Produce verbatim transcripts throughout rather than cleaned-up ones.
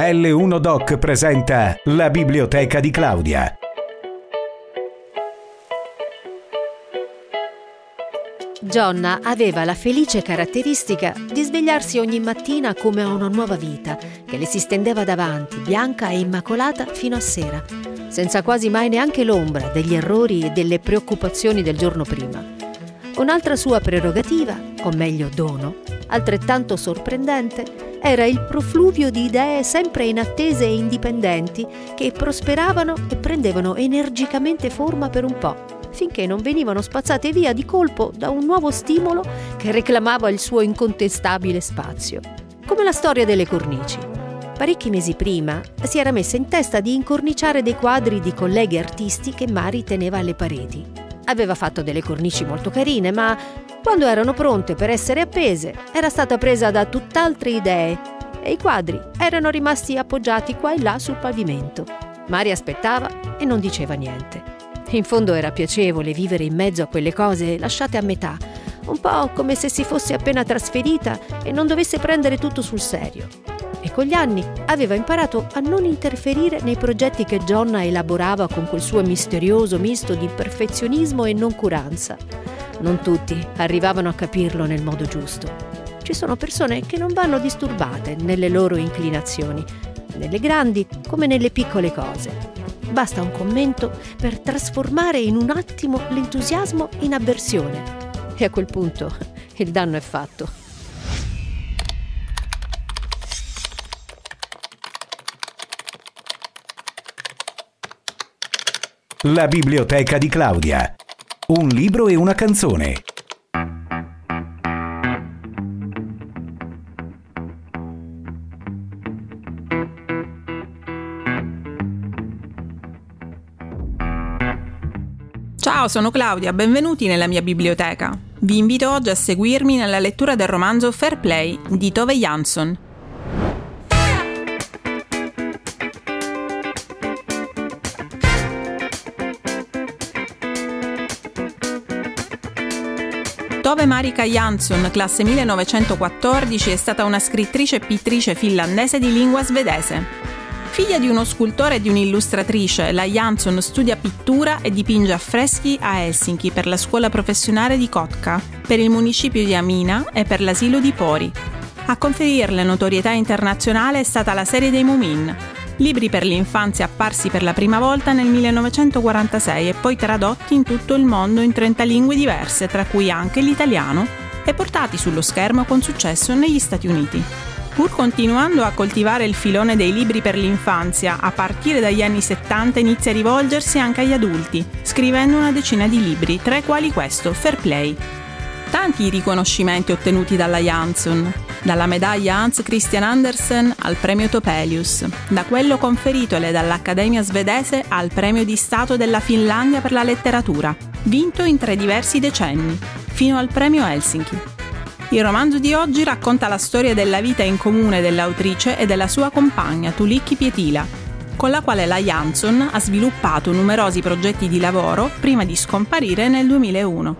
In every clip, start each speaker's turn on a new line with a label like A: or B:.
A: A L uno Doc presenta la biblioteca di Claudia.
B: Gionna aveva la felice caratteristica di svegliarsi ogni mattina come a una nuova vita che le si stendeva davanti, bianca e immacolata fino a sera, senza quasi mai neanche l'ombra degli errori e delle preoccupazioni del giorno prima. Un'altra sua prerogativa, o meglio dono, altrettanto sorprendente, era il profluvio di idee sempre inattese e indipendenti che prosperavano e prendevano energicamente forma per un po', finché non venivano spazzate via di colpo da un nuovo stimolo che reclamava il suo incontestabile spazio. Come la storia delle cornici. Parecchi mesi prima si era messa in testa di incorniciare dei quadri di colleghi artisti che Mari teneva alle pareti. Aveva fatto delle cornici molto carine, ma quando erano pronte per essere appese era stata presa da tutt'altre idee e i quadri erano rimasti appoggiati qua e là sul pavimento. Mari aspettava e non diceva niente. In fondo era piacevole vivere in mezzo a quelle cose lasciate a metà, un po' come se si fosse appena trasferita e non dovesse prendere tutto sul serio. E con gli anni aveva imparato a non interferire nei progetti che Gionna elaborava con quel suo misterioso misto di perfezionismo e noncuranza. Non tutti arrivavano a capirlo nel modo giusto. Ci sono persone che non vanno disturbate nelle loro inclinazioni, nelle grandi come nelle piccole cose. Basta un commento per trasformare in un attimo l'entusiasmo in avversione. E a quel punto il danno è fatto.
A: La biblioteca di Claudia. Un libro e una canzone.
C: Ciao, sono Claudia, benvenuti nella mia biblioteca. Vi invito oggi a seguirmi nella lettura del romanzo Fair Play di Tove Jansson. Tove Marika Jansson, classe millenovecentoquattordici, è stata una scrittrice e pittrice finlandese di lingua svedese. Figlia di uno scultore e di un'illustratrice, la Jansson studia pittura e dipinge affreschi a Helsinki per la scuola professionale di Kotka, per il municipio di Hamina e per l'asilo di Pori. A conferirle notorietà internazionale è stata la serie dei Moomin, libri per l'infanzia apparsi per la prima volta nel millenovecentoquarantasei e poi tradotti in tutto il mondo in trenta lingue diverse, tra cui anche l'italiano, e portati sullo schermo con successo negli Stati Uniti. Pur continuando a coltivare il filone dei libri per l'infanzia, a partire dagli anni settanta inizia a rivolgersi anche agli adulti, scrivendo una decina di libri, tra i quali questo, Fair Play. Tanti i riconoscimenti ottenuti dalla Jansson, dalla medaglia Hans Christian Andersen al premio Topelius, da quello conferitole dall'Accademia svedese al premio di Stato della Finlandia per la letteratura, vinto in tre diversi decenni, fino al premio Helsinki. Il romanzo di oggi racconta la storia della vita in comune dell'autrice e della sua compagna Tuulikki Pietila, con la quale la Jansson ha sviluppato numerosi progetti di lavoro prima di scomparire nel duemilauno.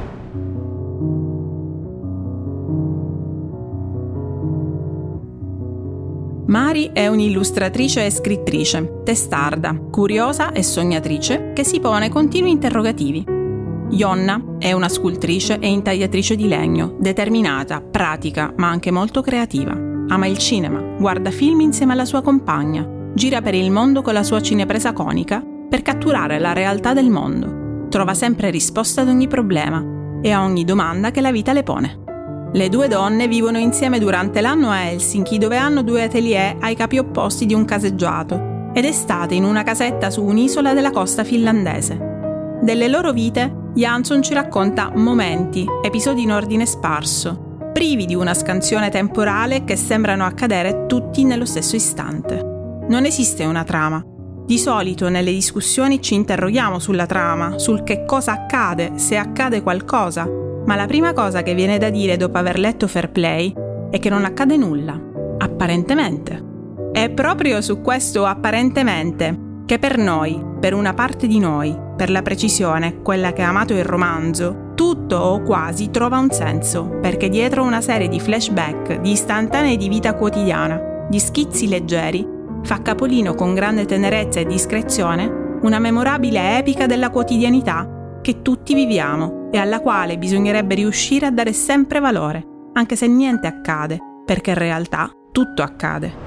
C: Mari è un'illustratrice e scrittrice, testarda, curiosa e sognatrice che si pone continui interrogativi. Jonna è una scultrice e intagliatrice di legno, determinata, pratica, ma anche molto creativa. Ama il cinema, guarda film insieme alla sua compagna, gira per il mondo con la sua cinepresa conica per catturare la realtà del mondo. Trova sempre risposta ad ogni problema e a ogni domanda che la vita le pone. Le due donne vivono insieme durante l'anno a Helsinki, dove hanno due atelier ai capi opposti di un caseggiato, ed estate in una casetta su un'isola della costa finlandese. Delle loro vite, Jansson ci racconta momenti, episodi in ordine sparso, privi di una scansione temporale che sembrano accadere tutti nello stesso istante. Non esiste una trama. Di solito nelle discussioni ci interroghiamo sulla trama, sul che cosa accade, se accade qualcosa, ma la prima cosa che viene da dire dopo aver letto Fair Play è che non accade nulla, apparentemente. È proprio su questo apparentemente che per noi, per una parte di noi, per la precisione, quella che ha amato il romanzo, tutto o quasi trova un senso, perché dietro una serie di flashback, di istantanei di vita quotidiana, di schizzi leggeri, fa capolino con grande tenerezza e discrezione una memorabile epica della quotidianità che tutti viviamo e alla quale bisognerebbe riuscire a dare sempre valore, anche se niente accade, perché in realtà tutto accade.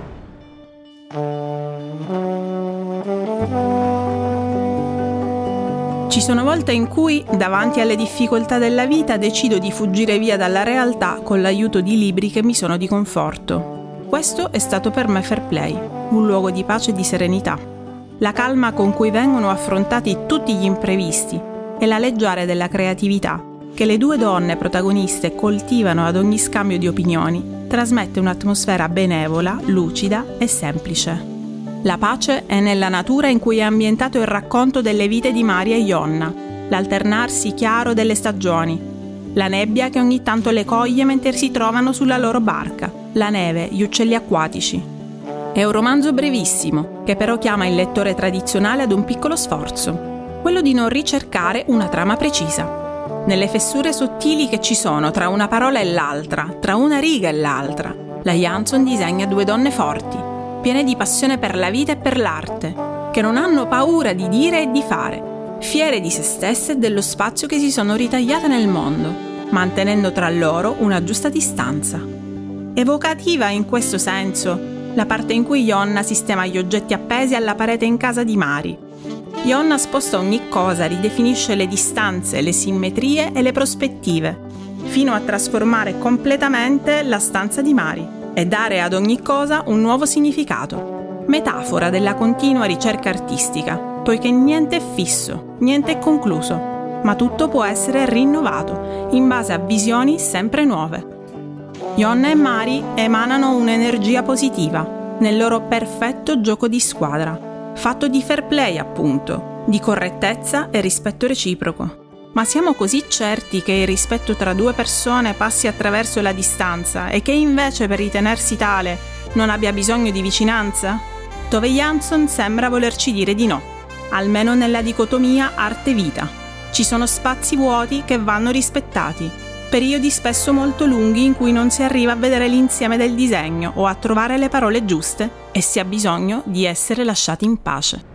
C: Ci sono volte in cui, davanti alle difficoltà della vita, decido di fuggire via dalla realtà con l'aiuto di libri che mi sono di conforto. Questo è stato per me Fair Play, un luogo di pace e di serenità. La calma con cui vengono affrontati tutti gli imprevisti e la leggiare della creatività che le due donne protagoniste coltivano ad ogni scambio di opinioni trasmette un'atmosfera benevola, lucida e semplice. La pace è nella natura in cui è ambientato il racconto delle vite di Mari e Jonna, l'alternarsi chiaro delle stagioni, la nebbia che ogni tanto le coglie mentre si trovano sulla loro barca, la neve, gli uccelli acquatici. È un romanzo brevissimo, che però chiama il lettore tradizionale ad un piccolo sforzo, quello di non ricercare una trama precisa. Nelle fessure sottili che ci sono tra una parola e l'altra, tra una riga e l'altra, la Jansson disegna due donne forti, piene di passione per la vita e per l'arte, che non hanno paura di dire e di fare, fiere di se stesse e dello spazio che si sono ritagliate nel mondo, mantenendo tra loro una giusta distanza. Evocativa in questo senso la parte in cui Jonna sistema gli oggetti appesi alla parete in casa di Mari. Jonna sposta ogni cosa, ridefinisce le distanze, le simmetrie e le prospettive, fino a trasformare completamente la stanza di Mari e dare ad ogni cosa un nuovo significato, metafora della continua ricerca artistica, poiché niente è fisso, niente è concluso, ma tutto può essere rinnovato in base a visioni sempre nuove. Jonna e Mari emanano un'energia positiva nel loro perfetto gioco di squadra, fatto di fair play appunto, di correttezza e rispetto reciproco. Ma siamo così certi che il rispetto tra due persone passi attraverso la distanza e che invece per ritenersi tale non abbia bisogno di vicinanza? Tove Jansson sembra volerci dire di no, almeno nella dicotomia arte-vita. Ci sono spazi vuoti che vanno rispettati, periodi spesso molto lunghi in cui non si arriva a vedere l'insieme del disegno o a trovare le parole giuste e si ha bisogno di essere lasciati in pace.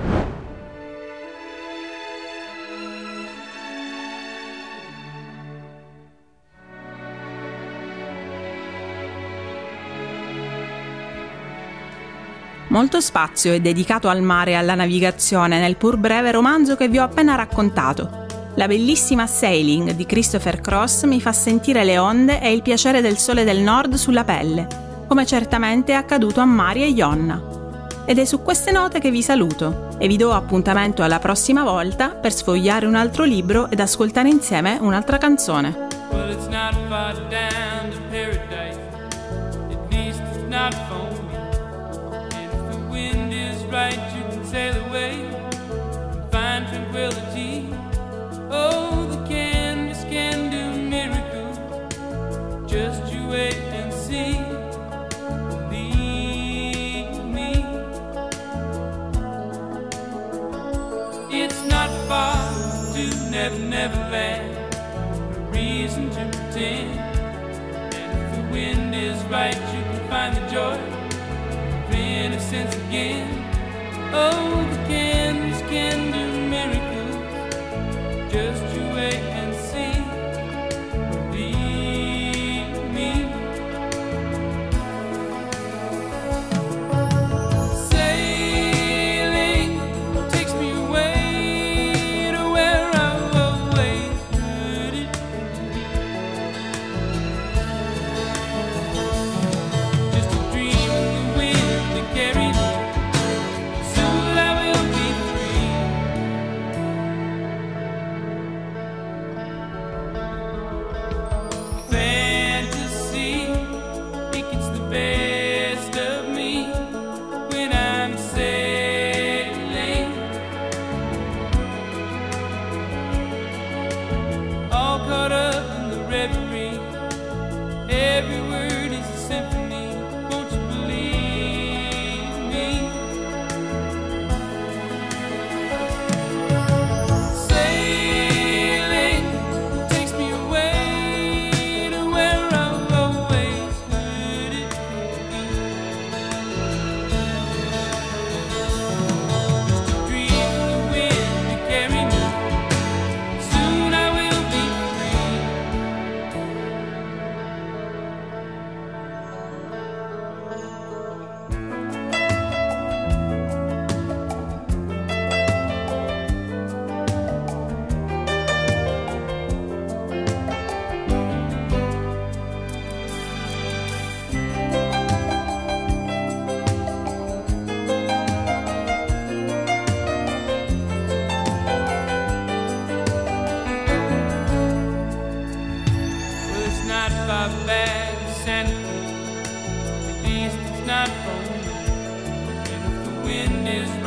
C: Molto spazio è dedicato al mare e alla navigazione nel pur breve romanzo che vi ho appena raccontato. La bellissima Sailing di Christopher Cross mi fa sentire le onde e il piacere del sole del nord sulla pelle, come certamente è accaduto a Mari e Jonna. Ed è su queste note che vi saluto e vi do appuntamento alla prossima volta per sfogliare un altro libro ed ascoltare insieme un'altra canzone. Well, it's not far down to paradise. At least it's not for me. And if the wind is right, you can sail away and find tranquility. Oh, the canvas can do miracles. Just you wait and see. Believe me. It's not far to Never Never Land. No reason to pretend. And if the wind is right, you can find the joy of innocence again. Oh, the canvas can do miracles. Just you wait and see. Believe me. Sailing takes me away to where I've always heard it. Just a dream in the wind that carries me. Soon I will be free.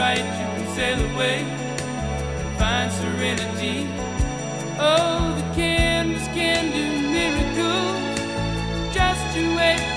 D: night you can sail away, find serenity. Oh, the canvas can do miracles. Just you wait